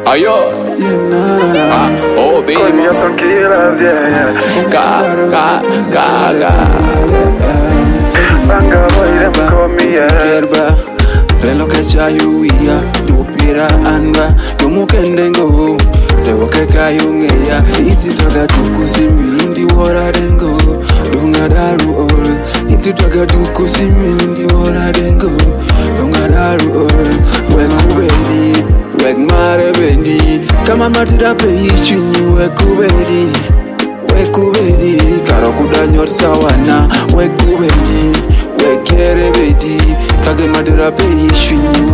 Ayo, oh baby, Gerba, relo que chayu ya, dupira anba, dumukendengo, revo que kayu ngeya, iti toga dukusi milundi wora dengo, dunga daru all, iti toga dukusi milundi wora dengo, dunga daru all, wekubedi, wek mare bedi, kama matira pe ishunyu wekubedi, wekubedi, karo kudanyor sawana, wekubedi. Wekere bedi, kage madera pe ishwini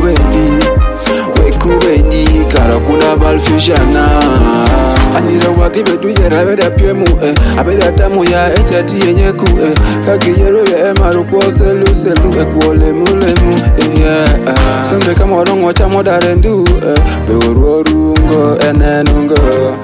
wekubedi, karakuda balfishana. Anira waki bedu yera beda piemu abeda tamu ya echati yenyeku kage yero ya maruko selu ekuole mulemu Sembe kama wadongo cha modarendu beurorungo enenungo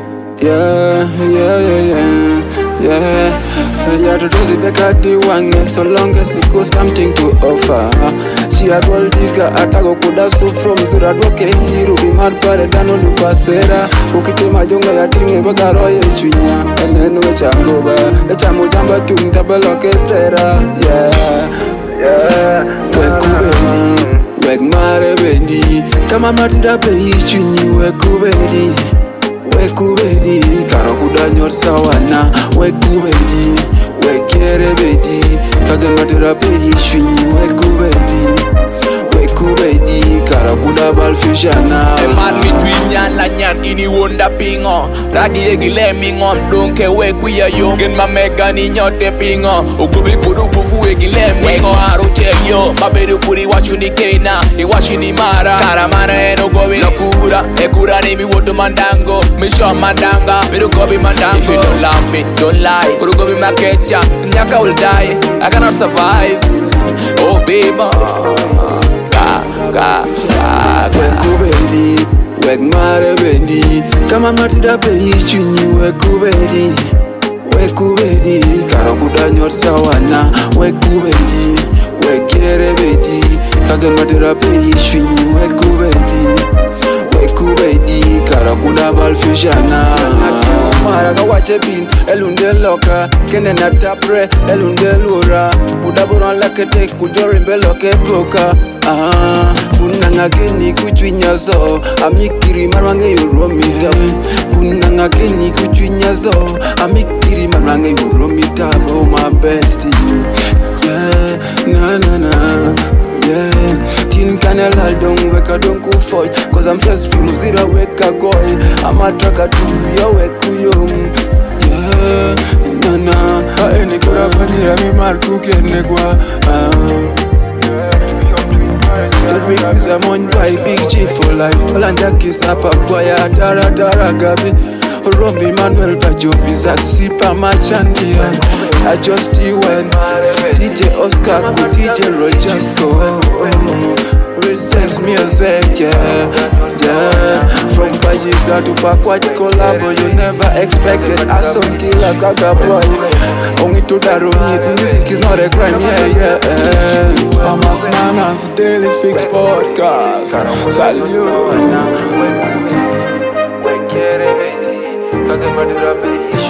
Yeah, to do the better the one, so long as it goes something to offer. She a gold digger, atago kuda so from Zura doke hero be mad pare dano lupasera. Ukite majonga ya tinge bagaro ye chunya, and then we changoba, a chamo jamba tung tabaloke sera. Yeah, wekubedi, wek mare bedi, kama matira pe ishunyi wekubedi. Wekubedi, karo kudanyor sawana, wekubedi, wekere bedi, kage madera pe ishwini wekubedi, karo kuda balfishana. Emat mi twinyan la nyan ini wonda pingo, ragi egile mingo, donke wekuya yo, gen ma mega ni nyote pingo, ukubi kudu kufu egile mingo, aruche yo, mabedu kuri wachuni kena, iwashini mara, karamana eno gobi lokura, ekura ni mi woto mandango, misho mandanga, miru gobi mandango. If you don't love me, don't lie, kudu gobi makecha, nyaka will die, I cannot survive, oh baby. Wekubedi, wek mare bedi, kama matira pe ishunyi wekubedi, karo kudanyor sawana, wekubedi, wekere bedi, kage matira pe ishunyi wekubedi, karo kuda balfishana. Maraga wache bin, elunde loka, kene na tapre, elunde lura, udaburon lakete kujorimbe loke poka. Kunanga geni kuchwinyazo, amikiri marwange yoromita. Kunanga geni kuchwinyazo, amikiri marwange yoromita. Oh my bestie, yeah, na. Yeah, tin canela don't wake a don't go fight, cause I'm just from zero wake a goy. I'm a tracker to your wake yeah, na. Any kura panira mi marku kenegwa. The ring is a mon by big G for life. Olanda kiss up a boya dara gabi. Robbie Manuel Bajobi Zach Sipa Machandia. I just went DJ Oscar ku DJ Rojasco. Recess music, yeah. From Bajiga to Pakwaji collabo, you never expected. As some killers gaga boy. Only to that music is not a crime, yeah. I'm a Mama's Daily Fix Podcast. Salute.